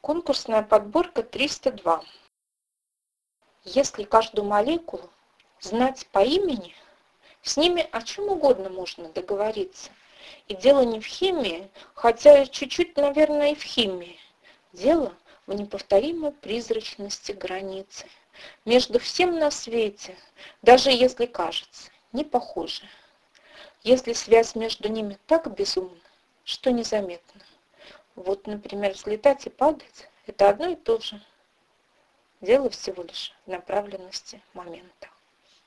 Конкурсная подборка 302. Если каждую молекулу знать по имени, с ними о чем угодно можно договориться. И дело не в химии, хотя чуть-чуть, наверное, и в химии. Дело в неповторимой призрачности границы между всем на свете, даже если кажется, не похоже. Если связь между ними так безумна, что незаметно. Вот, например, взлетать и падать – это одно и то же. Дело всего лишь в направленности момента.